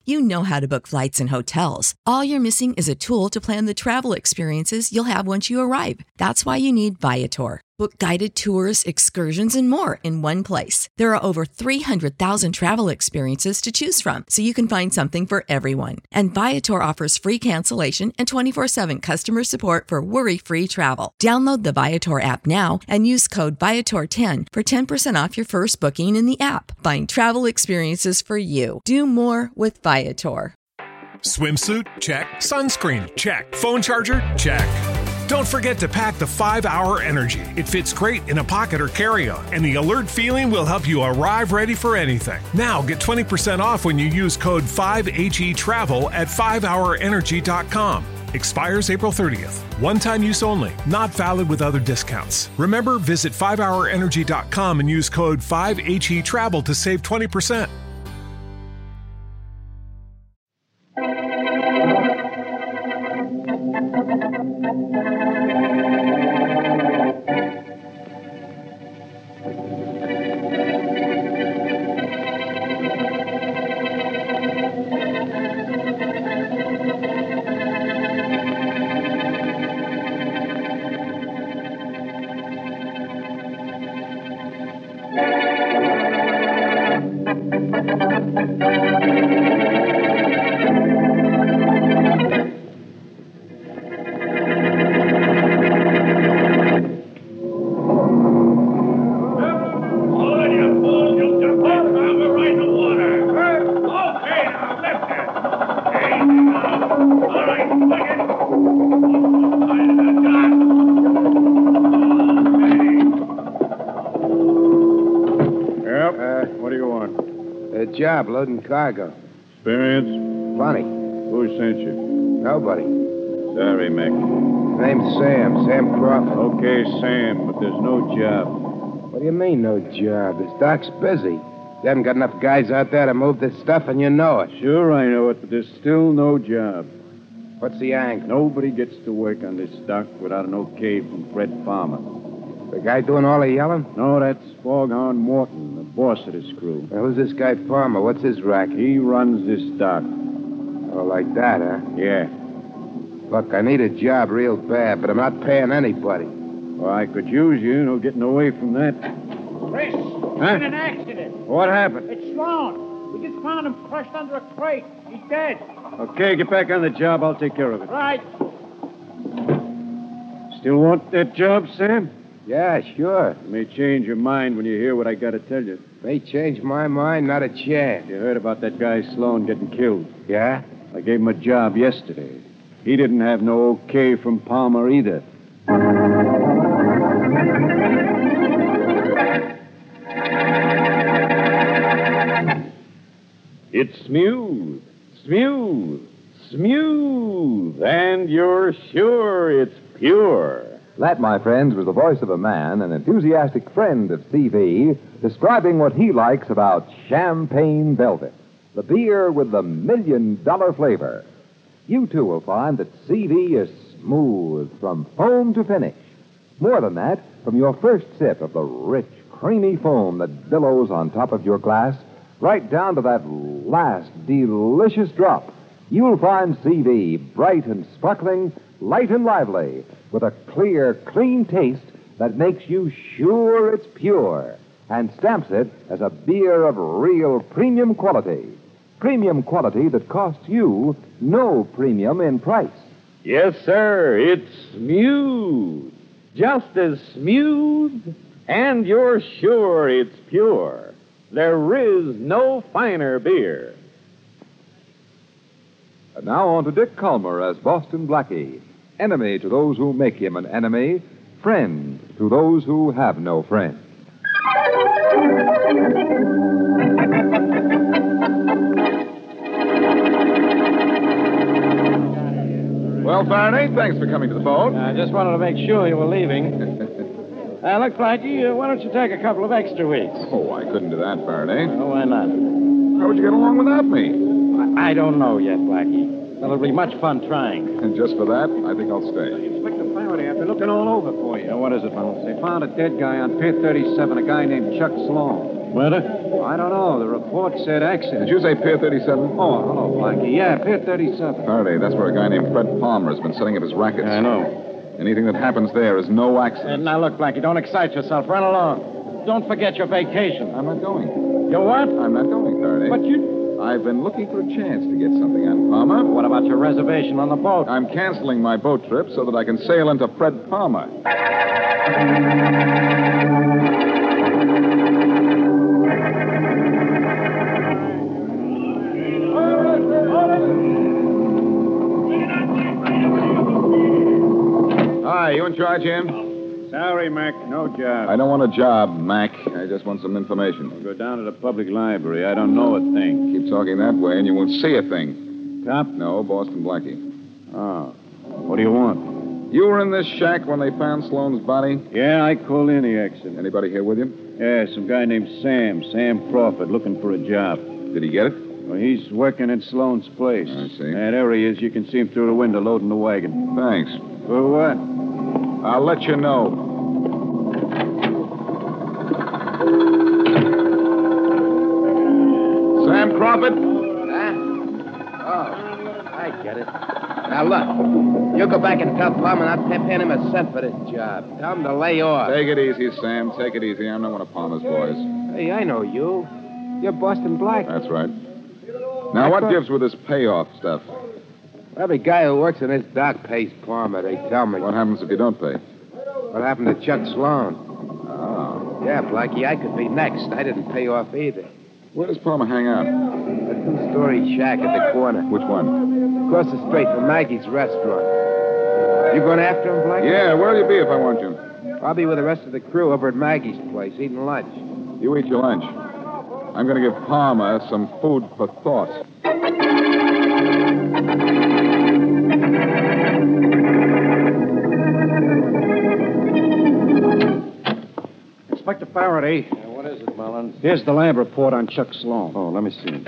You know how to book flights and hotels. All you're missing is a tool to plan the travel experiences you'll have once you arrive. That's why you need Viator. Book guided tours, excursions, and more in one place. There are over 300,000 travel experiences to choose from, so you can find something for everyone. And Viator offers free cancellation and 24/7 customer support for worry-free travel. Download the Viator app now and use code Viator10 for 10% off your first booking in the app. Find travel experiences for you. Do more with Viator. Swimsuit? Check. Sunscreen? Check. Phone charger? Check. Don't forget to pack the 5-Hour Energy. It fits great in a pocket or carry-on, and the alert feeling will help you arrive ready for anything. Now get 20% off when you use code 5HETRAVEL at 5hourenergy.com. Expires April 30th. One-time use only. Not valid with other discounts. Remember, visit 5hourenergy.com and use code 5HETRAVEL to save 20%. Job loading cargo. Experience? Plenty. Who sent you? Nobody. Sorry, Mick. Name's Sam Crawford. Okay, Sam, but there's no job. What do you mean, no job? This dock's busy. They haven't got enough guys out there to move this stuff, and you know it. Sure, I know it, but there's still no job. What's the angle? Nobody gets to work on this dock without an okay from Fred Palmer. The guy doing all the yelling? No, that's Foghorn Morton, the boss of this crew. Now, who's this guy Palmer? What's his racket? He runs this dock. Oh, like that, huh? Yeah. Look, I need a job real bad, but I'm not paying anybody. Well, I could use you, no getting away from that. Chris, in an accident. What happened? It's Sloan. We just found him crushed under a crate. He's dead. Okay, get back on the job. I'll take care of it. Right. Still want that job, Sam? Yeah, sure. You may change your mind when you hear what I got to tell you. May change my mind, not a chance. You heard about that guy Sloan getting killed. Yeah? I gave him a job yesterday. He didn't have no okay from Palmer either. It's smooth, and you're sure it's pure. That, my friends, was the voice of a man, an enthusiastic friend of CV, describing what he likes about Champagne Velvet, the beer with the $1 million flavor. You, too, will find that CV is smooth from foam to finish. More than that, from your first sip of the rich, creamy foam that billows on top of your glass, right down to that last delicious drop, you'll find CV bright and sparkling, light and lively, with a clear, clean taste that makes you sure it's pure and stamps it as a beer of real premium quality. Premium quality that costs you no premium in price. Yes, sir, it's smooth. Just as smooth, and you're sure it's pure. There is no finer beer. And now on to Dick Calmer as Boston Blackie. Enemy to those who make him an enemy, friend to those who have no friend. Well, Faraday, thanks for coming to the phone. I just wanted to make sure you were leaving. Look, Blackie, why don't you take a couple of extra weeks? Oh, I couldn't do that, Faraday. Oh, why not? How would you get along without me? I don't know yet, Blackie. Well, it'll be much fun trying. And just for that, I think I'll stay. Inspector Faraday, I've been looking all over for you. What is it, Reynolds? They found a dead guy on Pier 37, a guy named Chuck Sloan. Murder? I don't know. The report said accident. Did you say Pier 37? Oh, hello, Blackie. Yeah, Pier 37. Faraday, that's where a guy named Fred Palmer has been setting up his rackets. I know. Anything that happens there is no accident. Now, look, Blackie, don't excite yourself. Run along. Don't forget your vacation. I'm not going. Your what? I'm not going, Faraday. But you... I've been looking for a chance to get something on Palmer. What about your reservation on the boat? I'm canceling my boat trip so that I can sail into Fred Palmer. Hi, you in charge, Jim? Sorry, Mac, no job. I don't want a job, Mac. I just want some information. Go down to the public library. I don't know a thing. Keep talking that way and you won't see a thing. Cop? No, Boston Blackie. Oh. What do you want? You were in this shack when they found Sloane's body? Yeah, I called in the accident. Anybody here with you? Yeah, some guy named Sam Crawford, looking for a job. Did he get it? Well, he's working at Sloane's place. I see. Yeah, there he is. You can see him through the window loading the wagon. Thanks. For what? I'll let you know. Sam Crawford? Huh? Oh, I get it. Now, look. You go back and tell Palmer not to pay him a cent for this job. Tell him to lay off. Take it easy, Sam. Take it easy. I'm not one of Palmer's boys. Hey, I know you. You're Boston Black. That's right. Now, what gives with this payoff stuff? Every guy who works in this dock pays Palmer, they tell me. What happens if you don't pay? What happened to Chuck Sloan? Oh. Yeah, Blackie, I could be next. I didn't pay off either. Where does Palmer hang out? A two-story shack at the corner. Which one? Across the street from Maggie's restaurant. You going after him, Blackie? Yeah, where'll you be if I want you? I'll be with the rest of the crew over at Maggie's place, eating lunch. You eat your lunch. I'm going to give Palmer some food for thought. Inspector Faraday. What is it, Mullins? Here's the lab report on Chuck Sloan. Oh, let me see.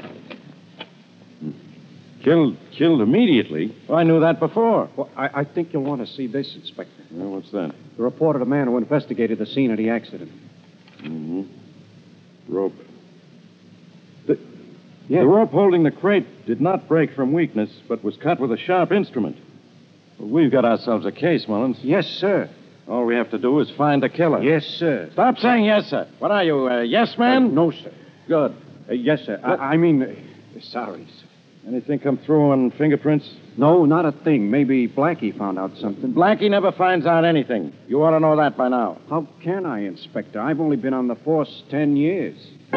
Killed immediately? Well, I knew that before. Well, I think you'll want to see this, Inspector. Well, what's that? The report of the man who investigated the scene of the accident. Mm-hmm. Rope. Yeah. The rope holding the crate did not break from weakness, but was cut with a sharp instrument. Well, we've got ourselves a case, Mullins. Yes, sir. All we have to do is find the killer. Yes, sir. Stop saying yes, sir. What are you, a yes man? No, sir. Good. Yes, sir. I mean, sorry, sir. Anything come through on fingerprints? No, not a thing. Maybe Blackie found out something. Blackie never finds out anything. You ought to know that by now. How can I, Inspector? I've only been on the force 10 years.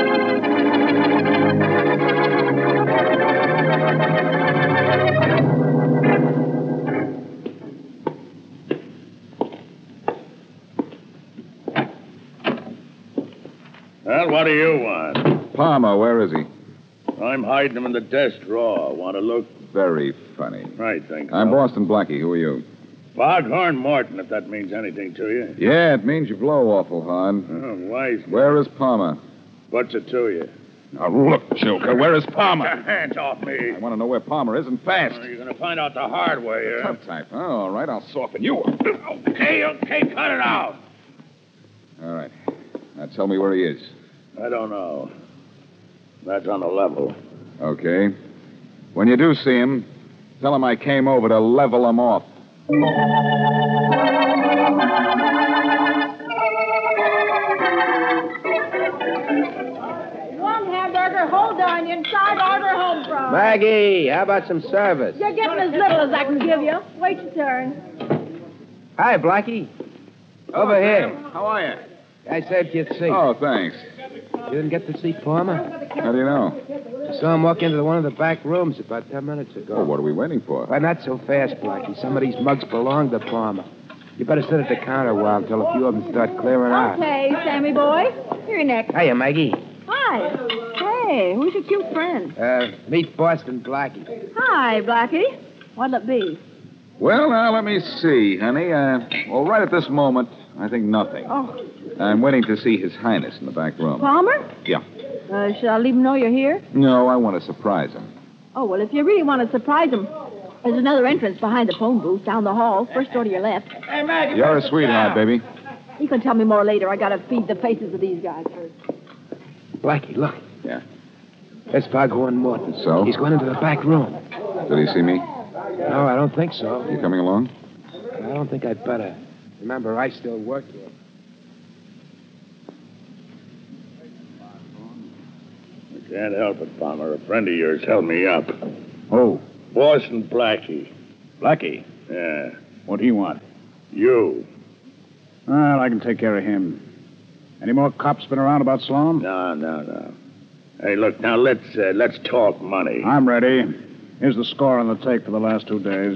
Well, what do you want? Palmer, where is he? I'm hiding him in the desk drawer. Want to look? Very funny. I think so. I'm Boston Blackie. Who are you? Foghorn Morton, if that means anything to you. Yeah, it means you blow awful hard. Oh, wise. Where is Palmer? What's it to you? Now, look, Joker, where is Get Palmer? your hands off me. I want to know where Palmer is, and fast. You're going to find out the hard way here. Tough type. Oh, all right, I'll soften you up. Okay, cut it out. All right. Now tell me where he is. I don't know. That's on the level. Okay. When you do see him, tell him I came over to level him off. One hamburger, whole onion, side order home from. Maggie, how about some service? You're getting as little as I can give you. Wait your turn. Hi, Blackie. Over here. How are you? I saved your seat. Oh, thanks. You didn't get to see Palmer? How do you know? I saw him walk into one of the back rooms about 10 minutes ago. Oh, what are we waiting for? Why, not so fast, Blackie. Some of these mugs belong to Palmer. You better sit at the counter a while until a few of them start clearing out. Okay, Sammy boy. You're next. Hiya, Maggie. Hi. Hey, who's your cute friend? Meet Boston Blackie. Hi, Blackie. What'll it be? Well, now, let me see, honey. Well, right at this moment, I think nothing. Oh, I'm waiting to see His Highness in the back room. Palmer? Yeah. Should I leave him know you're here? No, I want to surprise him. Oh, well, if you really want to surprise him, there's another entrance behind the phone booth down the hall. First door to your left. Hey, Maggie. You're a sweetheart, baby. You can tell me more later. I gotta feed the faces of these guys first. Blackie, look. Yeah. There's Foghorn Morton. So? He's going into the back room. Did he see me? No, I don't think so. You coming along? I don't think I'd better. Remember, I still work here. I can't help it, Palmer. A friend of yours held me up. Who? Boston Blackie. Blackie. Yeah. What do you want? You. Well, I can take care of him. Any more cops been around about Sloan? No. Hey, look, now let's talk money. I'm ready. Here's the score on the tape for the last 2 days.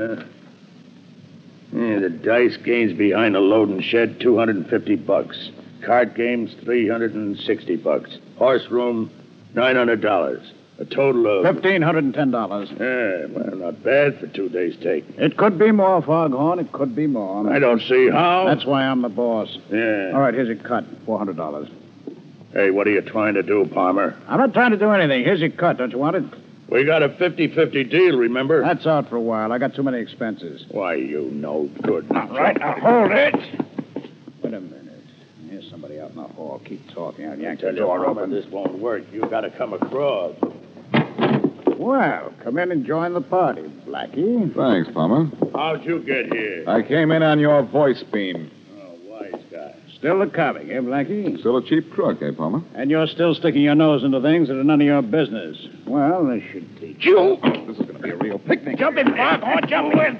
The dice games behind the loading shed, $250. Card games, $360. Horse room, $900. A total of $1,510. Yeah, well, not bad for 2 days' take. It could be more, Foghorn. It could be more. I don't see how. That's why I'm the boss. Yeah. All right, here's your cut. $400. Hey, what are you trying to do, Palmer? I'm not trying to do anything. Here's your cut. Don't you want it? We got a 50-50 deal, remember? That's out for a while. I got too many expenses. Why, you no good. All right, now hold it. Wait a minute. Here's somebody out in the hall. Keep talking. I'll yank the door open. This won't work. You got to come across. Well, come in and join the party, Blackie. Thanks, Palmer. How'd you get here? I came in on your voice beam. Oh, wise guy. Still a comic, eh, Blackie? Still a cheap crook, eh, Palmer? And you're still sticking your nose into things that are none of your business. Well, this should teach you. This is going to be a real picnic. Jump in, Foghorn. Jump in.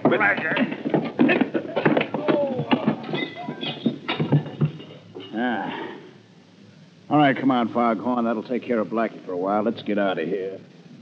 All right, come on, Foghorn. That'll take care of Blackie for a while. Let's get out of here.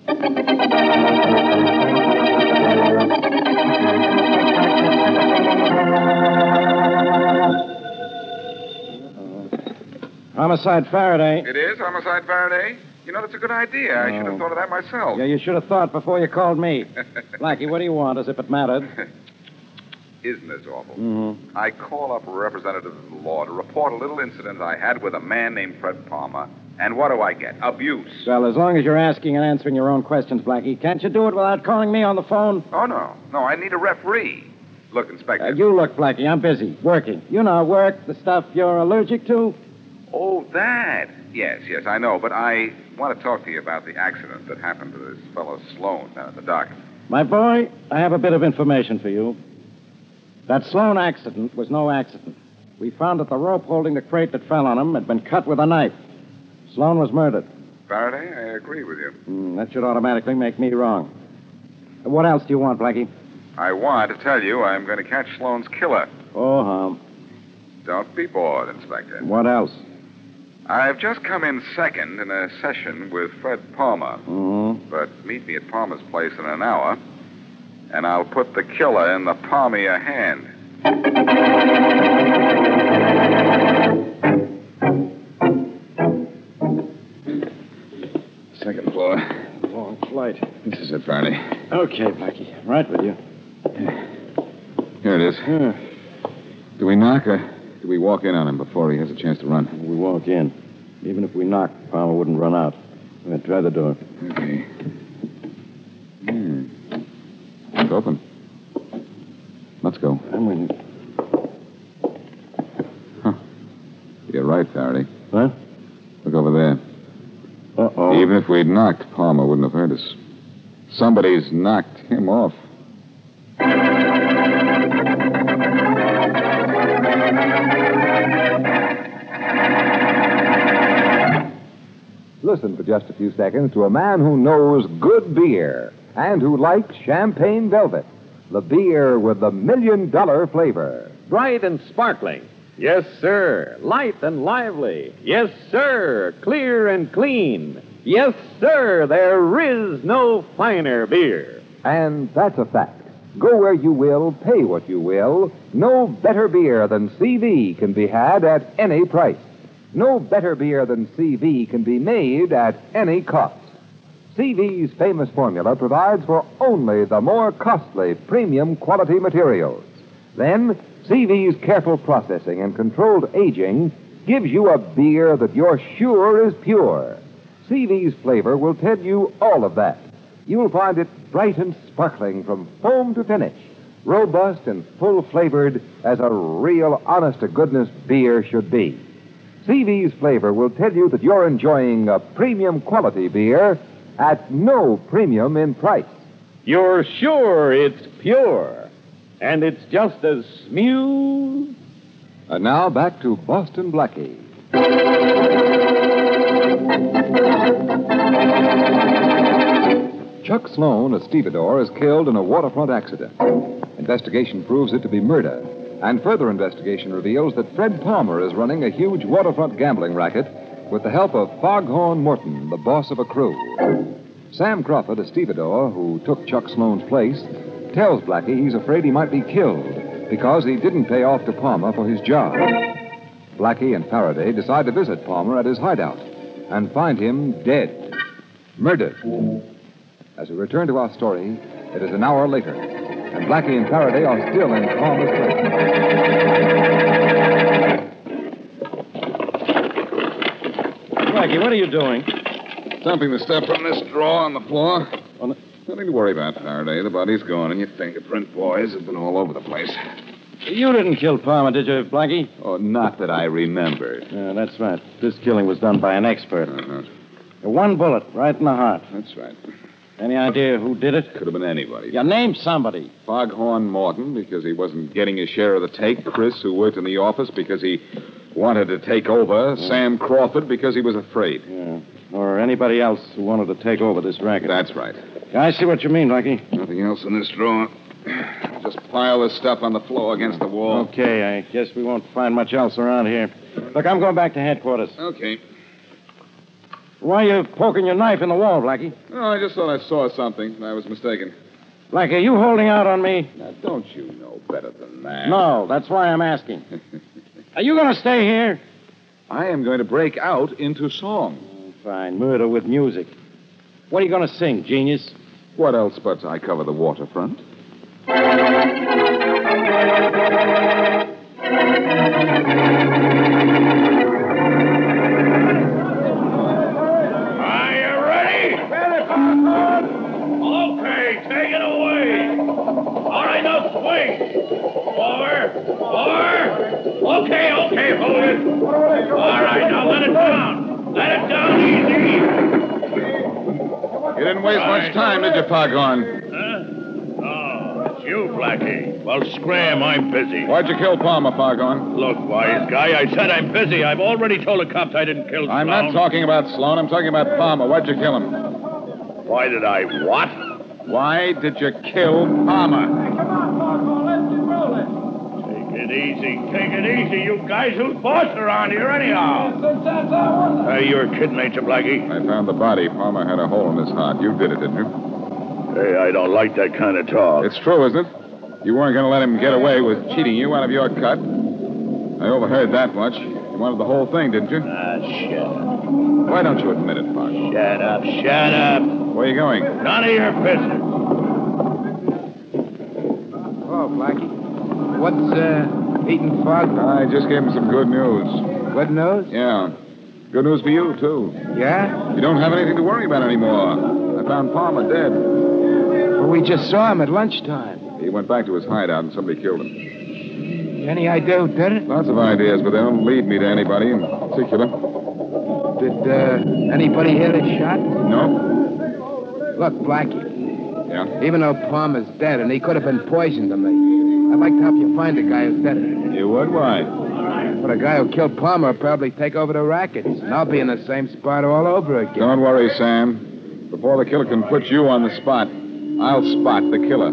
Homicide Faraday. It is Homicide Faraday? You know, that's a good idea. I should have thought of that myself. Yeah, you should have thought before you called me. Blackie, what do you want, as if it mattered? Isn't this awful? Mm-hmm. I call up a representative of the law to report a little incident I had with a man named Fred Palmer. And what do I get? Abuse. Well, as long as you're asking and answering your own questions, Blackie, can't you do it without calling me on the phone? Oh, no. No, I need a referee. Look, Inspector. You look, Blackie. I'm busy. Working. You know, work, the stuff you're allergic to. Oh, that. Yes, I know. But I want to talk to you about the accident that happened to this fellow Sloan down at the dock. My boy, I have a bit of information for you. That Sloan accident was no accident. We found that the rope holding the crate that fell on him had been cut with a knife. Sloan was murdered. Faraday, I agree with you. That should automatically make me wrong. What else do you want, Blackie? I want to tell you I'm going to catch Sloan's killer. Oh, Don't be bored, Inspector. What else? I've just come in second in a session with Fred Palmer. Mm-hmm. But meet me at Palmer's place in an hour, and I'll put the killer in the palm of your hand. Second floor. Long flight. This is it, Faraday. Okay, Blackie. Right with you. Here it is. Do we knock or do we walk in on him before he has a chance to run? We walk in. Even if we knock, Palmer wouldn't run out. Try the door. Okay. It's open. Let's go. I'm with you. Huh. You're right, Faraday. What? Look over there. Uh-oh. Even if we'd knocked, Palmer wouldn't have heard us. Somebody's knocked him off. Listen for just a few seconds to a man who knows good beer and who likes Champagne Velvet, the beer with the $1 million flavor. Bright and sparkling. Yes, sir. Light and lively. Yes, sir. Clear and clean. Yes, sir. There is no finer beer. And that's a fact. Go where you will, pay what you will. No better beer than CV can be had at any price. No better beer than CV can be made at any cost. CV's famous formula provides for only the more costly premium quality materials. Then, CV's careful processing and controlled aging gives you a beer that you're sure is pure. CV's flavor will tell you all of that. You'll find it bright and sparkling from foam to finish, robust and full-flavored as a real honest-to-goodness beer should be. CV's flavor will tell you that you're enjoying a premium quality beer at no premium in price. You're sure it's pure, and it's just as smooth. And now back to Boston Blackie. Chuck Sloan, a stevedore, is killed in a waterfront accident. Investigation proves it to be murder. And further investigation reveals that Fred Palmer is running a huge waterfront gambling racket with the help of Foghorn Morton, the boss of a crew. Sam Crawford, a stevedore who took Chuck Sloan's place, tells Blackie he's afraid he might be killed because he didn't pay off to Palmer for his job. Blackie and Faraday decide to visit Palmer at his hideout and find him dead, murdered. As we return to our story, it is an hour later, and Blackie and Faraday are still in Palmer's place. Blackie, what are you doing? Dumping the stuff from this drawer on the floor. Nothing to worry about, Faraday. The body's gone, and your fingerprint boys have been all over the place. You didn't kill Palmer, did you, Blackie? Oh, not that I remember. Yeah, that's right. This killing was done by an expert. Uh-huh. One bullet right in the heart. That's right. Any idea who did it? Could have been anybody. Yeah, name somebody. Foghorn Morton, because he wasn't getting his share of the take. Chris, who worked in the office, because he wanted to take over. Sam Crawford, because he was afraid. Yeah. Or anybody else who wanted to take over this racket. That's right. I see what you mean, Blackie. Nothing else in this drawer. Just pile this stuff on the floor against the wall. Okay, I guess we won't find much else around here. Look, I'm going back to headquarters. Okay. Why are you poking your knife in the wall, Blackie? Oh, I just thought I saw something. I was mistaken. Blackie, are you holding out on me? Now, don't you know better than that? No, that's why I'm asking. Are you going to stay here? I am going to break out into song. Fine. Murder with music. What are you going to sing, genius? What else but I cover the waterfront? Okay, take it away. All right, now swing. Four. Okay, hold it. All right, now let it down. Let it down easy. You didn't waste much time, did you, Foghorn? Oh, it's you, Blackie. Well, scram, I'm busy. Why'd you kill Palmer, Foghorn? Look, wise guy, I said I'm busy. I've already told the cops I didn't kill Sloan. I'm not talking about Sloan. I'm talking about Palmer. Why'd you kill him? Why did I what? Why did you kill Palmer? Come on, Foghorn, let's get rolling. Take it easy, you guys. Who's boss around here, anyhow? Hey, you're kidding, ain't you, Blackie? I found the body. Palmer had a hole in his heart. You did it, didn't you? Hey, I don't like that kind of talk. It's true, isn't it? You weren't going to let him get away with cheating you out of your cut. I overheard that much. You wanted the whole thing, didn't you? Shut up. Why don't you admit it, Fox? Shut up. Where are you going? None of your business. Oh, Blackie. What's eating Fog? I just gave him some good news. Good news? Yeah. Good news for you, too. Yeah? You don't have anything to worry about anymore. I found Palmer dead. Well, we just saw him at lunchtime. He went back to his hideout and somebody killed him. Any idea who did it? Lots of ideas, but they don't lead me to anybody in particular. Did anybody hear the shot? No. Look, Blackie. Yeah? Even though Palmer's dead and he could have been poisoned to me, I'd like to help you find the guy who did it. You would? Why? But the guy who killed Palmer will probably take over the rackets, and I'll be in the same spot all over again. Don't worry, Sam. Before the killer can put you on the spot, I'll spot the killer.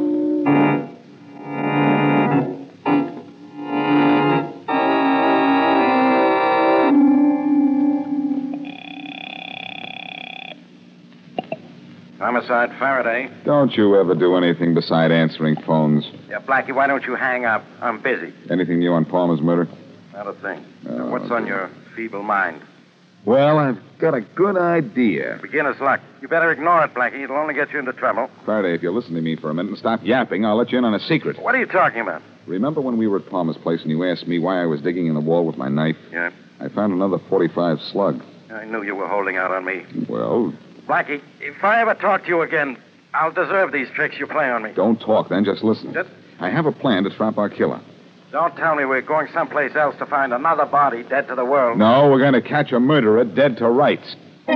Homicide Faraday. Don't you ever do anything beside answering phones. Yeah, Blackie, why don't you hang up? I'm busy. Anything new on Palmer's murder? Not a thing. Now, what's on your feeble mind? Well, I've got a good idea. Beginner's luck. You better ignore it, Blackie. It'll only get you into trouble. Faraday, if you'll listen to me for a minute and stop yapping, I'll let you in on a secret. What are you talking about? Remember when we were at Palmer's place and you asked me why I was digging in the wall with my knife? Yeah. I found another .45 slug. I knew you were holding out on me. Well... Blackie, if I ever talk to you again, I'll deserve these tricks you play on me. Don't talk, then. Just listen. Just... I have a plan to trap our killer. Don't tell me we're going someplace else to find another body dead to the world. No, we're going to catch a murderer dead to rights.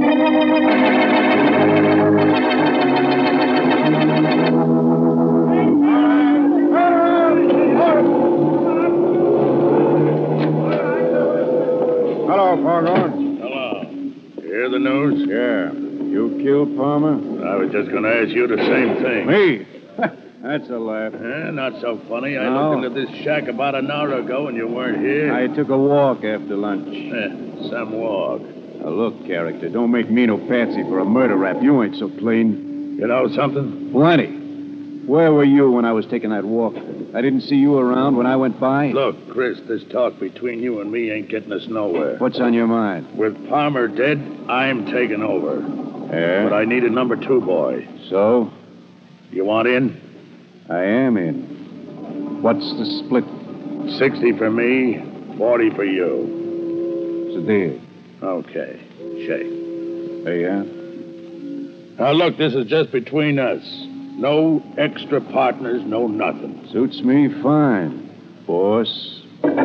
Hello, Foghorn. Hello. You hear the news? Yeah. You killed Palmer? I was just going to ask you the same thing. Me? That's a laugh. Not so funny. I No. looked into this shack about an hour ago and you weren't here. I took a walk after lunch. Some walk. Now, look, character, don't make me no patsy for a murder rap. You ain't so plain. You know something? Plenty. Where were you when I was taking that walk? I didn't see you around when I went by. Look, Chris, this talk between you and me ain't getting us nowhere. What's on your mind? With Palmer dead, I'm taking over. Yeah? But I need a number 2 boy. So? You want in? I am in. What's the split? 60 for me, 40 for you. It's a deal. Okay. Shake. There you are. Now, look, this is just between us. No extra partners, no nothing. Suits me fine, boss.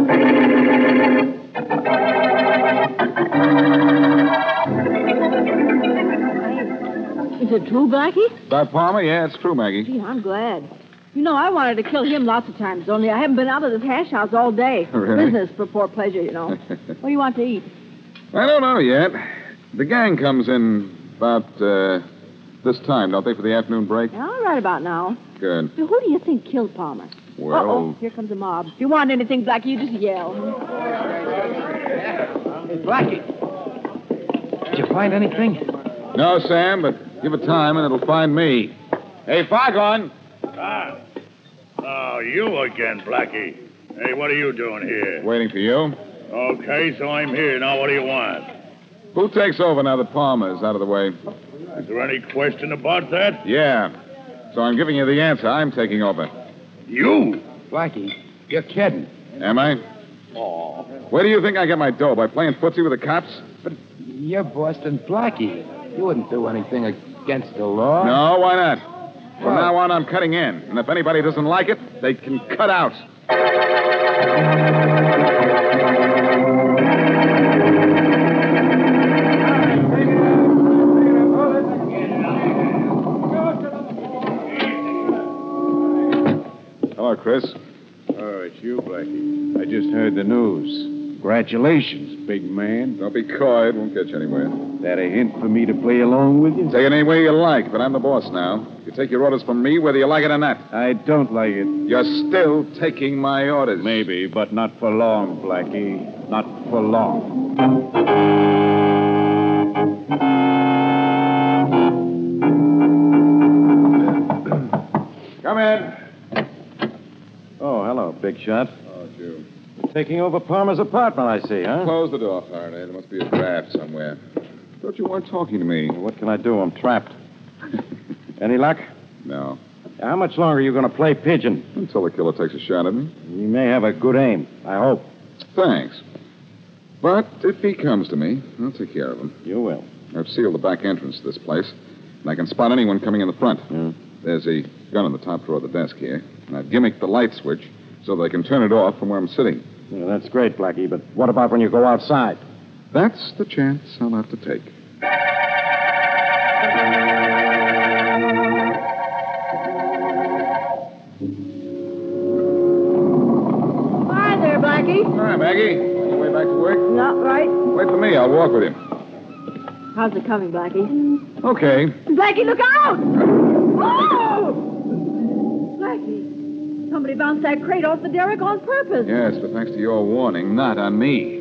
Is it true, Blackie? That Palmer? Yeah, it's true, Maggie. Gee, I'm glad. You know, I wanted to kill him lots of times, only I haven't been out of this hash house all day. Really? Business for poor pleasure, you know. What do you want to eat? I don't know yet. The gang comes in about this time, don't they, for the afternoon break? Yeah, right about now. Good. So who do you think killed Palmer? Well... Uh-oh, here comes the mob. If you want anything, Blackie, you just yell. Hey, Blackie. Did you find anything? No, Sam, but give it time and it'll find me. Hey, Foghorn! Oh, you again, Blackie. Hey, what are you doing here? Waiting for you. Okay, so I'm here. Now, what do you want? Who takes over now that Palmer's out of the way? Is there any question about that? Yeah. So I'm giving you the answer. I'm taking over. You? Blackie, you're kidding. Am I? Oh. Where do you think I get my dough? By playing footsie with the cops? But you're Boston Blackie. You wouldn't do anything against the law. No, why not? From now on, I'm cutting in. And if anybody doesn't like it, they can cut out. Hello, Chris. Oh, it's you, Blackie. I just heard the news. Congratulations, big man. Don't be coy. It won't get you anywhere. That a hint for me to play along with you? Take it any way you like, but I'm the boss now. You take your orders from me whether you like it or not. I don't like it. You're still taking my orders. Maybe, but not for long, Blackie. Not for long. Come in. Oh, hello, Big Shot. Oh, it's you. You're taking over Palmer's apartment, I see, huh? Close the door, Faraday. There must be a draft somewhere. Thought you weren't talking to me. What can I do? I'm trapped. Any luck? No. How much longer are you going to play pigeon? Until the killer takes a shot at me. You may have a good aim, I hope. Thanks. But if he comes to me, I'll take care of him. You will. I've sealed the back entrance to this place, and I can spot anyone coming in the front. There's a gun in the top drawer of the desk here, and I've gimmicked the light switch so they can turn it off from where I'm sitting. Yeah, that's great, Blackie, but what about when you go outside? That's the chance I'll have to take. Hi there, Blackie. Hi, Maggie. On your way back to work? Not right. Wait for me. I'll walk with him. How's it coming, Blackie? Okay. Blackie, look out! Oh! Blackie, somebody bounced that crate off the derrick on purpose. Yes, but thanks to your warning, not on me.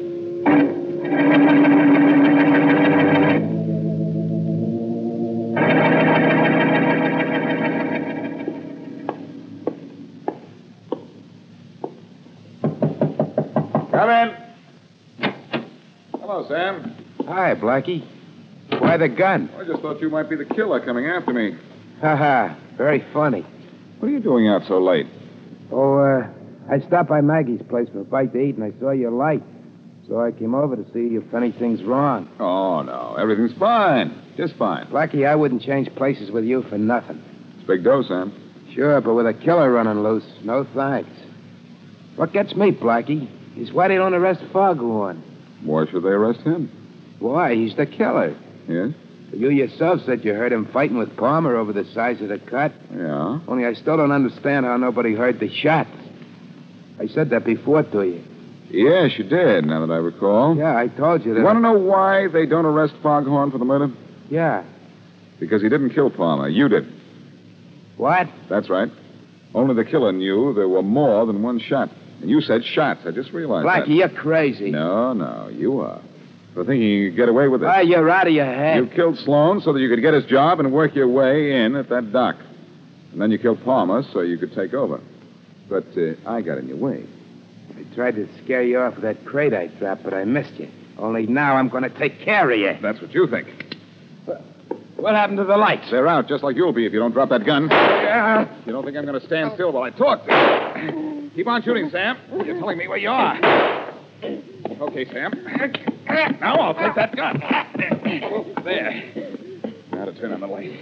Come in. Hello, Sam. Hi, Blackie. Why the gun? I just thought you might be the killer coming after me. Ha. Very funny. What are you doing out so late? Oh, I stopped by Maggie's place for a bite to eat, and I saw your light. So I came over to see if anything's wrong. Oh, no. Everything's fine. Just fine. Blackie, I wouldn't change places with you for nothing. It's big dough, Sam. Sure, but with a killer running loose, no thanks. What gets me, Blackie, is why they don't arrest Foghorn. Why should they arrest him? Why? He's the killer. Yes? You yourself said you heard him fighting with Palmer over the size of the cut. Yeah. Only I still don't understand how nobody heard the shots. I said that before to you. Yes, you did, now that I recall. Yeah, I told you that. You want to know why they don't arrest Foghorn for the murder? Yeah. Because he didn't kill Palmer. You did. What? That's right. Only the killer knew there were more than one shot. And you said shots. I just realized that. Blackie, you're crazy. No, you are. For thinking you could get away with it. Ah, you're out of your head. You killed Sloan so that you could get his job and work your way in at that dock. And then you killed Palmer so you could take over. But I got in your way. I tried to scare you off with that crate I dropped, but I missed you. Only now I'm going to take care of you. That's what you think. What happened to the lights? They're out, just like you'll be if you don't drop that gun. Yeah. You don't think I'm going to stand still while I talk? Keep on shooting, Sam. You're telling me where you are. Okay, Sam. Now I'll take that gun. There. Now to turn on the light.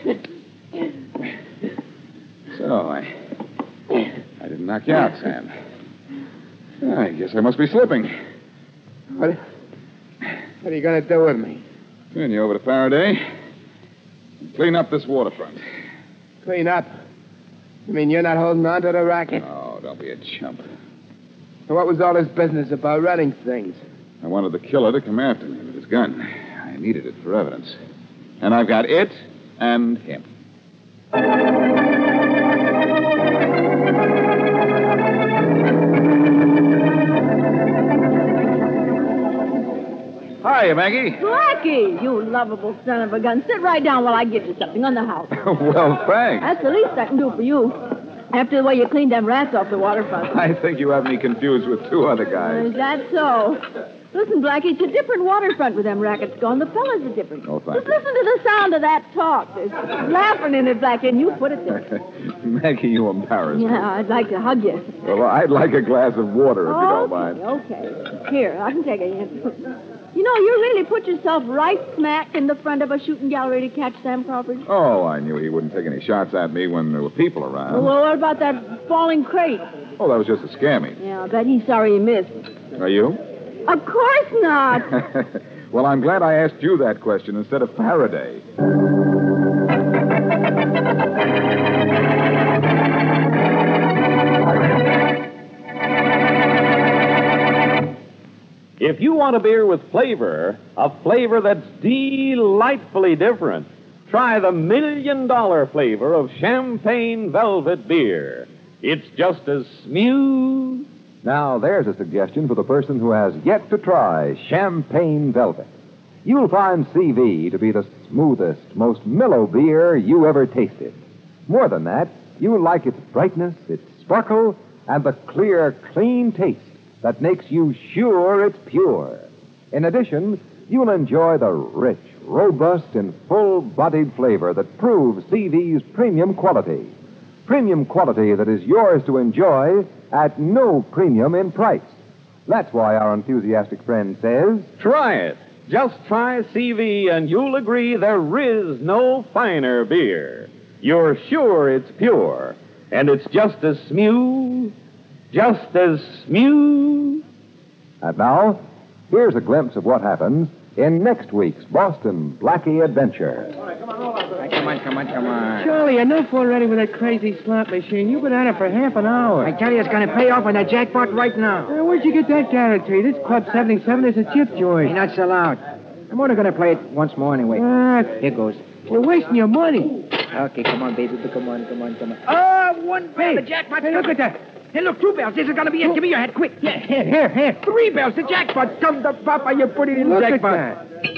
So, I didn't knock you out, Sam. I guess I must be slipping. What are you going to do with me? Turn you over to Faraday. Clean up this waterfront. Clean up? You mean you're not holding on to the racket? Oh, don't be a chump. So what was all this business about running things? I wanted the killer to come after me with his gun. I needed it for evidence. And I've got it and him. Hiya, Maggie. Blackie, you lovable son of a gun. Sit right down while I get you something on the house. Well, thanks. That's the least I can do for you. After the way you cleaned them rats off the waterfront. I think you have me confused with two other guys. Is that so? Listen, Blackie, it's a different waterfront with them rackets going. The fellas are different. Oh, thank Just listen to the sound of that talk. There's laughing in it, Blackie, and you put it there. Maggie, you embarrass me. Yeah, I'd like to hug you. Well, I'd like a glass of water, if you don't mind. Okay. Here, I can take a hint. You know, you really put yourself right smack in the front of a shooting gallery to catch Sam Crawford. Oh, I knew he wouldn't take any shots at me when there were people around. Well, what about that falling crate? Oh, that was just to scare me. Yeah, I bet he's sorry he missed. Are you? Of course not. Well, I'm glad I asked you that question instead of Faraday. If you want a beer with flavor, a flavor that's delightfully different, try the $1 million flavor of Champagne Velvet Beer. It's just as smooth. Now, there's a suggestion for the person who has yet to try Champagne Velvet. You'll find CV to be the smoothest, most mellow beer you ever tasted. More than that, you'll like its brightness, its sparkle, and the clear, clean taste that makes you sure it's pure. In addition, you'll enjoy the rich, robust, and full-bodied flavor that proves CV's premium quality. Premium quality that is yours to enjoy at no premium in price. That's why our enthusiastic friend says, Try it. Just try CV and you'll agree there is no finer beer. You're sure it's pure. And it's just as smooth. Just as smooth. And now, here's a glimpse of what happens in next week's Boston Blackie Adventure. Come on. Charlie, enough already with that crazy slot machine. You've been at it for half an hour. I tell you, it's going to pay off on that jackpot right now. Where'd you get that guarantee? This Club 77 is a chip joint. You're not so loud. I'm only going to play it once more anyway. Here goes. You're wasting your money. Okay, come on, baby. Come on. Oh, one bell. The jackpot. Hey, look at that. Hey, look, 2 bells. This is going to be it. Give me your hat, quick. Yeah, here. 3 bells. The jackpot. Come to Papa. You put it in the jackpot. At that.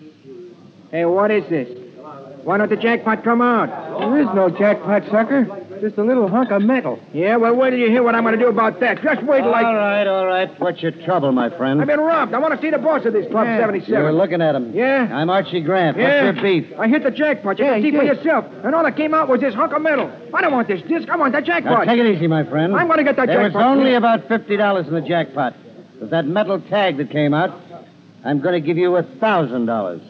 Hey, what is this? Why don't the jackpot come out? There is no jackpot, sucker. Just a little hunk of metal. Yeah, well, wait till you hear what I'm going to do about that. Just wait till All right. What's your trouble, my friend? I've been robbed. I want to see the boss of this Club 77. You were looking at him. Yeah? I'm Archie Grant. Yeah. What's your beef? I hit the jackpot. You can see for yourself. And all that came out was this hunk of metal. I don't want this disc. I want that Now, jackpot. take it easy, my friend. I'm going to get that There jackpot. was only about $50 in the jackpot. With that metal tag that came out, I'm going to give you $1,000.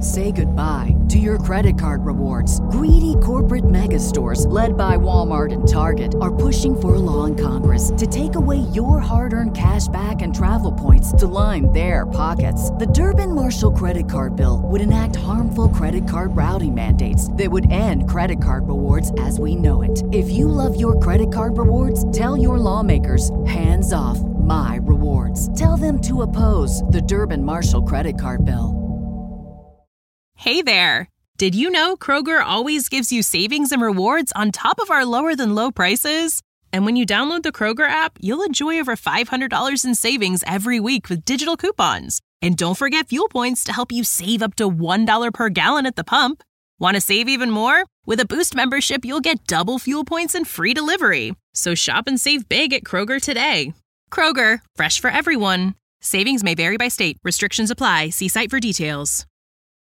Say goodbye to your credit card rewards. Greedy corporate mega stores, led by Walmart and Target, are pushing for a law in Congress to take away your hard-earned cash back and travel points to line their pockets. The Durbin-Marshall credit card bill would enact harmful credit card routing mandates that would end credit card rewards as we know it. If you love your credit card rewards, tell your lawmakers, hands off my rewards. Tell them to oppose the Durbin-Marshall credit card bill. Hey there! Did you know Kroger always gives you savings and rewards on top of our lower-than-low prices? And when you download the Kroger app, you'll enjoy over $500 in savings every week with digital coupons. And don't forget fuel points to help you save up to $1 per gallon at the pump. Want to save even more? With a Boost membership, you'll get double fuel points and free delivery. So shop and save big at Kroger today. Kroger, fresh for everyone. Savings may vary by state. Restrictions apply. See site for details.